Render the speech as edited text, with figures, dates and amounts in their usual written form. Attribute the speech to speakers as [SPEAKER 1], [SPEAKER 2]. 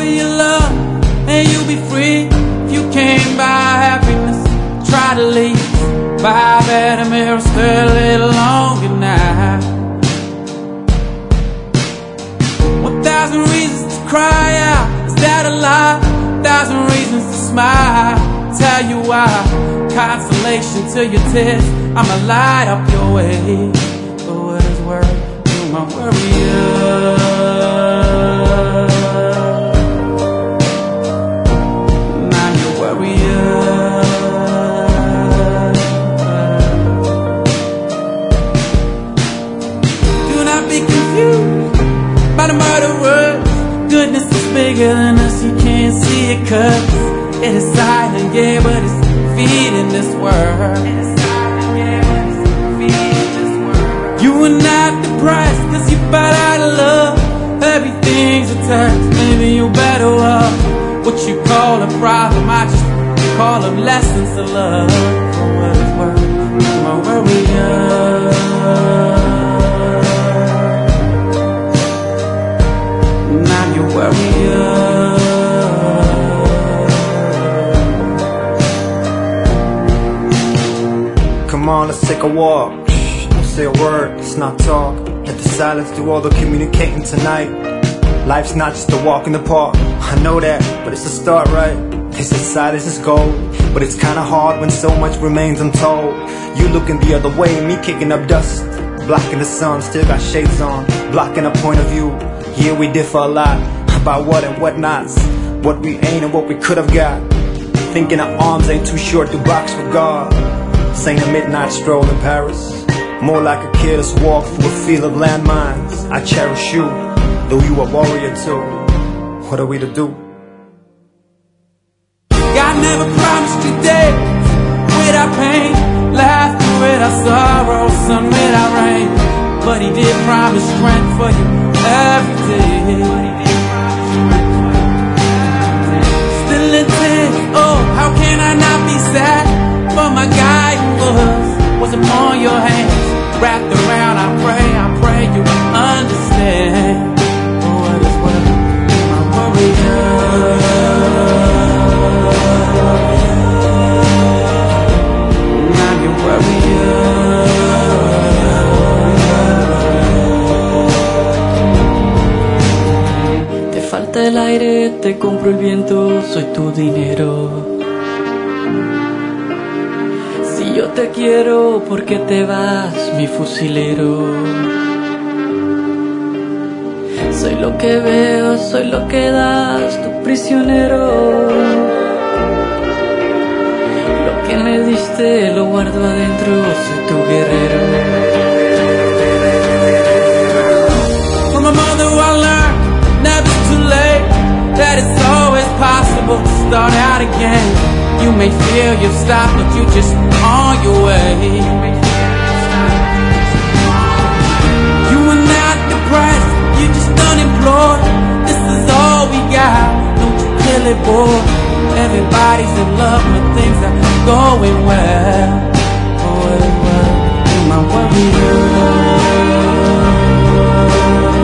[SPEAKER 1] for your love, and you'll be free. If you can't buy happiness, try to leave. Buy a better mirror, stay a little longer now. 1,000 reasons to cry out, is that a lie? 1,000 reasons to smile, tell you why. Consolation to your tears, I'ma light up your way. For what is worth, you're my warrior. Now you're warrior. Do not be confused by the murder words. Goodness is bigger than us, you can't see it 'cause it is silent, yeah, but it's feeding this world. You are not depressed 'cause you found out of love. Everything's a test, maybe you're better off. What you call a problem, I just call them lessons of love. For what it's worth, I'm a warrior. Now you're warrior.
[SPEAKER 2] Come on, let's take a walk. Don't say a word, let's not talk. Let the silence do all the communicating tonight. Life's not just a walk in the park, I know that, but it's a start, right? They say silence is gold, but it's kinda hard when so much remains untold. You looking the other way, me kicking up dust, blocking the sun, still got shades on, blocking a point of view. Yeah, we differ a lot about what and what nots, what we ain't and what we could have got. Thinking our arms ain't too short to box with God. This ain't a midnight stroll in Paris, more like a careless walk through a field of landmines. I cherish you, though you a warrior too. What are we to do?
[SPEAKER 1] God never promised you days without pain, laughter without sorrow, sun without rain. But he did promise strength for you every day. Still in tears, oh, how can I not be sad? For my guidance was upon your hands, wrapped around. I pray you understand. For what it's worth, my warrior. Now you're warrior.
[SPEAKER 3] Te falta el aire, te compro el viento, soy tu dinero. Yo te quiero, ¿por qué te vas, mi fusilero? Soy lo que veo, soy lo que das, tu prisionero. Lo que me diste lo guardo adentro, soy tu guerrero.
[SPEAKER 1] From my mother I learned, never too late, that it's always possible to start out again. You may feel you've stopped, but you're just on your way. You are not depressed, you're just unemployed. This is all we got, don't you feel it, boy? Everybody's in love with things that are going well. Oh, well, you're my warrior.